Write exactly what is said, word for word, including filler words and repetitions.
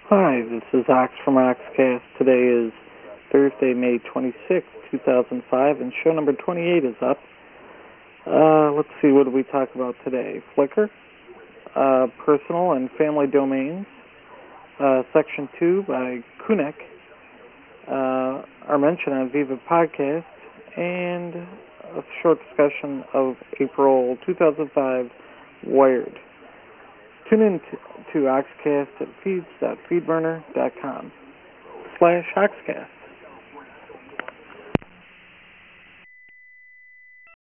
Hi, this is Ox from Oxcast. Today is Thursday, May twenty-sixth, two thousand five, and show number twenty-eight is up. Uh, let's see, what did we talk about today? Flickr, uh, personal and family domains, uh, section two by Kunek, uh, our mention on Viva Podcast, and a short discussion of April two thousand five Wired. Tune in to, to Oxcast at feeds dot feedburner dot com slash Oxcast.